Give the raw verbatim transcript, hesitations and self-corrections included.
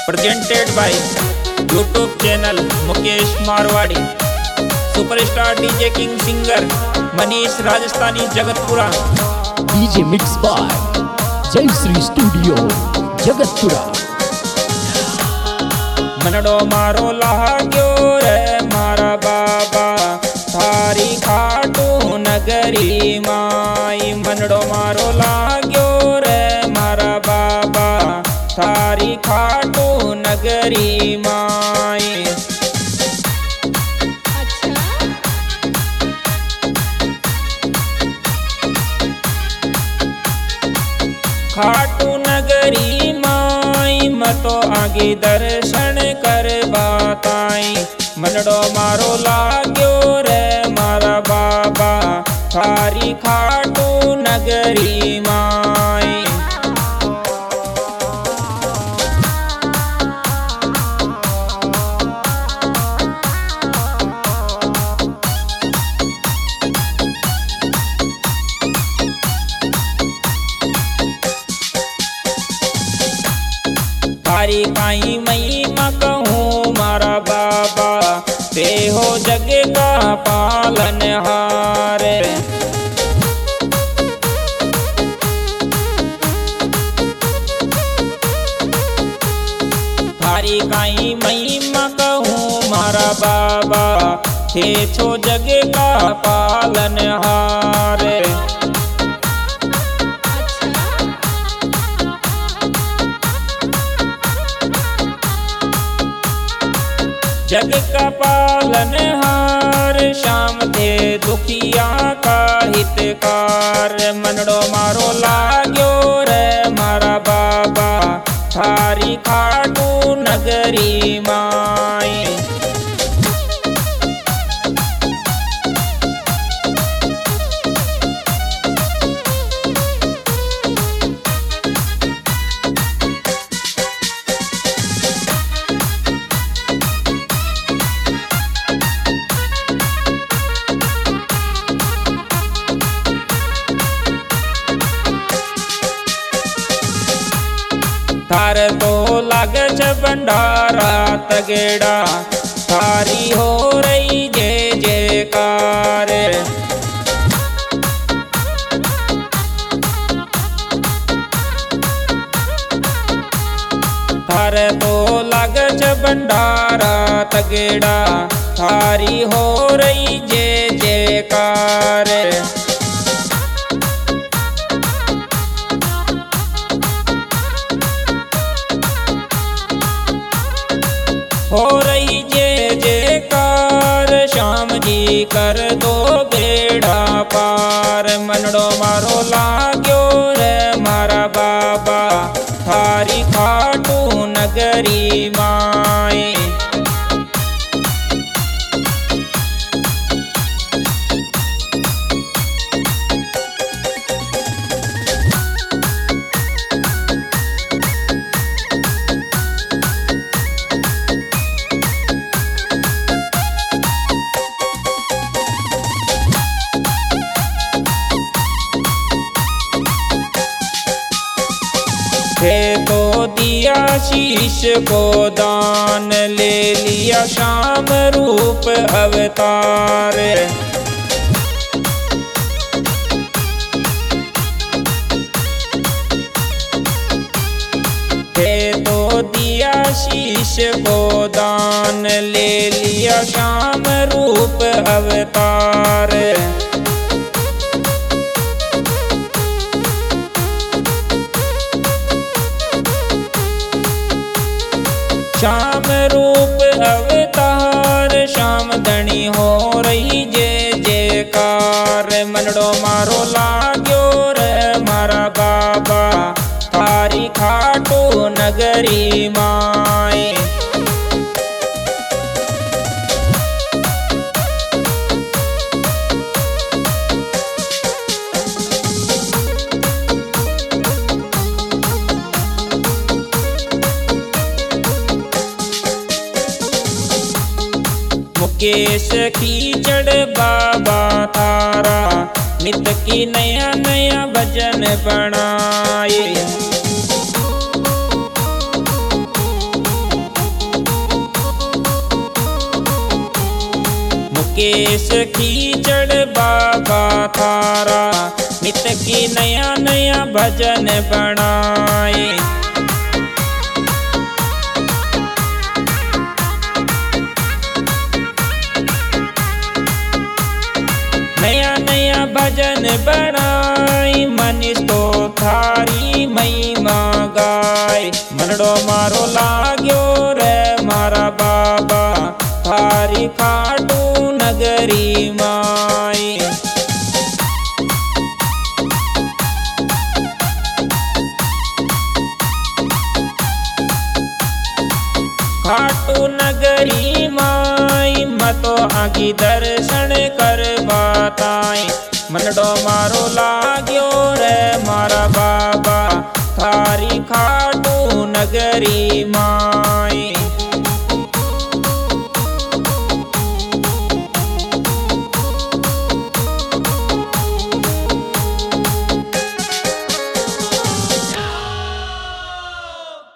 Presented by YouTube channel Mukesh Marwari. Superstar DJ king singer Manish Rajasthani Jagatpura. DJ mix by Jai Shri studio Jagatpura. मनडो मारो लाग्यो रे मारा बाबा थारी खाटू नगरी माई। मनडो मारो लाग्यो रे मारा बाबा थारी खाटू नगरी माई। खाटू नगरी माई मतो आगे दर्शन कर बाताई। मनडो मारो लाग्यो रे मारा बाबा थारी खाटू नगरी माई। थारी काई महिमा कहूँ मारा बाबा ते हो जग का पालनहार। थारी काई महिमा कहूँ मारा बाबा थे छो जग का पालनहार। जग का पालनहार श्याम थे दुखिया का हितकार। मनडो मारो लाग्यो रे मारा बाबा थारी खाटू नगरी माई। थार तो लाग छ भंडारा तगेड़ा थारी हो रही जय जयकार। थार तो लाग छ भंडारा तगेड़ा थारी हो रही जय जयकार। हो रही जय जयकार श्याम जी कर दो बेड़ा पार। मनडो मारो लाग्यो रे मारा बाबा थारी खाटू नगरी माई। थे तो दिया शीश को दान ले लिया श्याम रूप अवतार। थे तो दिया शीश को दान ले लिया श्याम रूप अवतार। श्याम रूप अवतार श्याम धनी हो रही जय जयकार। मनडो मारो लाग्यो रे मारा बाबा थारी खाटू नगरी माई। मुकेश कीचड़ बाबा थारा नित की नया नया भजन बनाए। केस कीचड़ बाबा थारा, नित की नया नया भजन बनाए। नया नया भजन बनाई, मनीष तो थारी महिमा गाय। मनडो मारो लाग्यो रे मारा बाबा, थारी खाटू नगरी माई। खाटू नगरी माई, मतो आगी दर्शन कर बाताई। मनडो मारो लाग्यो रे मारा बाबा, थारी खाटू नगरी माई।